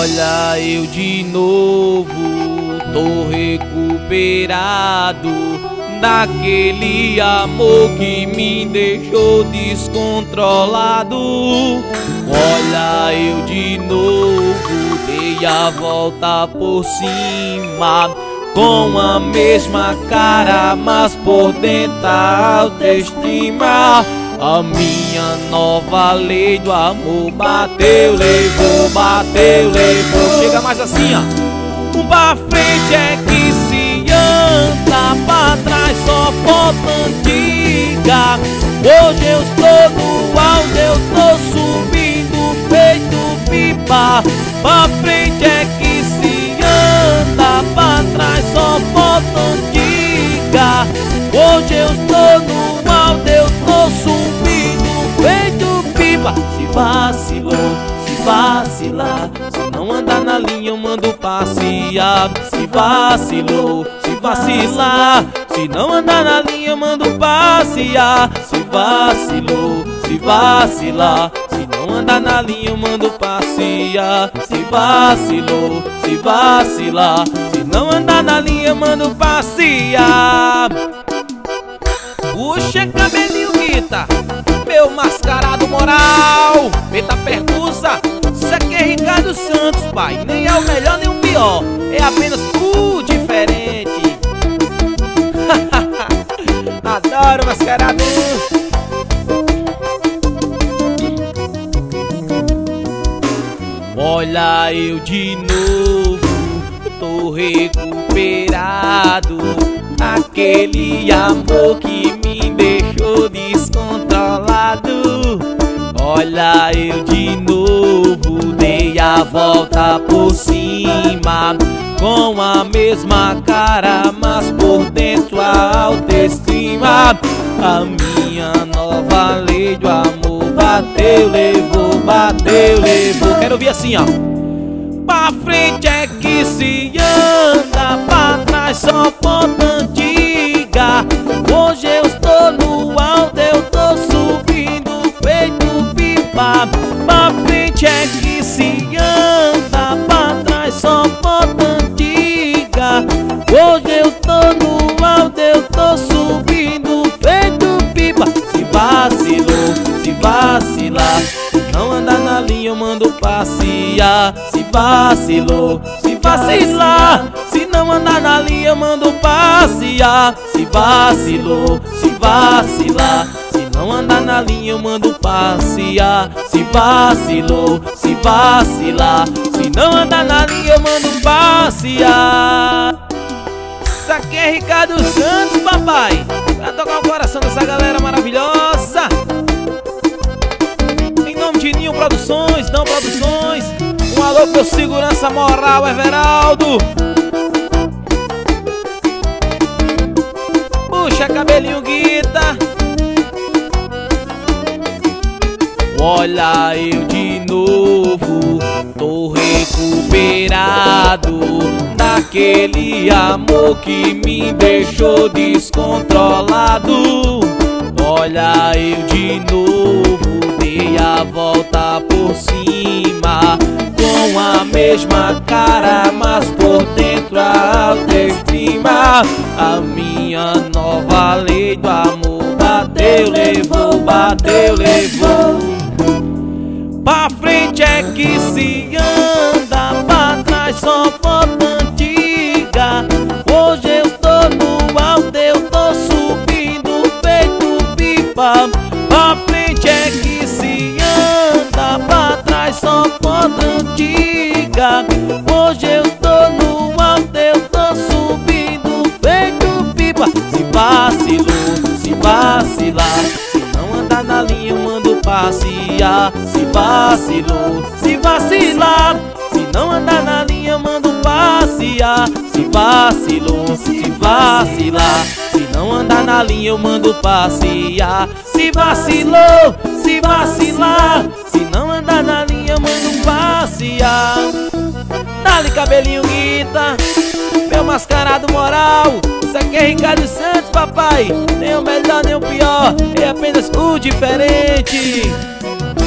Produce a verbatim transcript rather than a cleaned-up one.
Olha eu de novo, tô recuperado daquele amor que me deixou descontrolado. Olha eu de novo, dei a volta por cima, com a mesma cara, mas por dentro a autoestima. A minha nova lei do amor bateu, levou, bateu, levou. Chega mais assim, ó. Um pra frente é que se anda, pra trás só volta antiga. Hoje eu estou no alto, eu tô subindo feito pipa. Pra frente é que se anda, pra trás só volta antiga. Hoje eu estou no alto, eu tô subindo feito pipa. Se vacilou, se vacilar, se não andar na linha eu mando passear. Se vacilou, se vacilar, se não andar na linha eu mando passear. Se vacilou, se vacilar, se não andar na linha eu mando passear. Se vacilou, se vacilar, se não andar na linha eu mando passear. Puxa cabelinho guita, meu mascarado moral, eita percussa. Isso aqui é Ricardo Santos, pai. Nem é o melhor nem o pior, é apenas o diferente. Adoro mascarado. Olha eu de novo, tô recuperado aquele amor que me deixou descontrolado. Olha eu de novo, dei a volta por cima, com a mesma cara, mas por dentro a autoestima. A minha nova lei do amor bateu, levou, bateu, levou. Quero ouvir assim, ó. Pra frente é que se anda, pra trás só volta antiga. Hoje eu estou no alto, eu tô subindo feito pipa. Pra frente é que se anda, pra trás só volta antiga. Hoje eu tô no alto, eu tô subindo feito pipa. Se vacilou, se vacilar, se não andar na linha eu mando passear. Se vacilou, se vacilar, se não andar na linha eu mando passear. Se vacilou, se vacilar, se não andar na linha eu mando passear. Se vacilou, se vacilar, se não andar na linha eu mando passear. Isso aqui é Ricardo Santos, papai, pra tocar o coração dessa galera maravilhosa. Em nome de Ninho Produções, Não Produções, um alô pro segurança moral, Everaldo. Puxa cabelinho guita. Olha eu de novo, tô recuperado daquele amor que me deixou descontrolado. Olha eu de novo, dei a volta por cima, com a mesma cara, mas por dentro a autoestima. A minha nova lei do amor bateu, levou, bateu, levou. Pra frente é que se anda, pra trás só volta antiga. Hoje eu estou no alto, eu tô subindo feito pipa. Pra frente é que se anda, pra trás só volta antiga. Hoje eu estou no alto, eu tô subindo feito pipa. Se vacilou, se vacilar, se não andar na linha eu mando passear. Se vacilou, se vacilar, se não andar na linha eu mando passear. Se vacilou, se vacilar, se não andar na linha eu mando passear. Se vacilou, se vacilar, se não andar na linha eu mando passear. Dá-lhe cabelinho guita, meu mascarado moral. Isso aqui é Ricardo Santos, papai. Nem o melhor nem o pior, é apenas o diferente.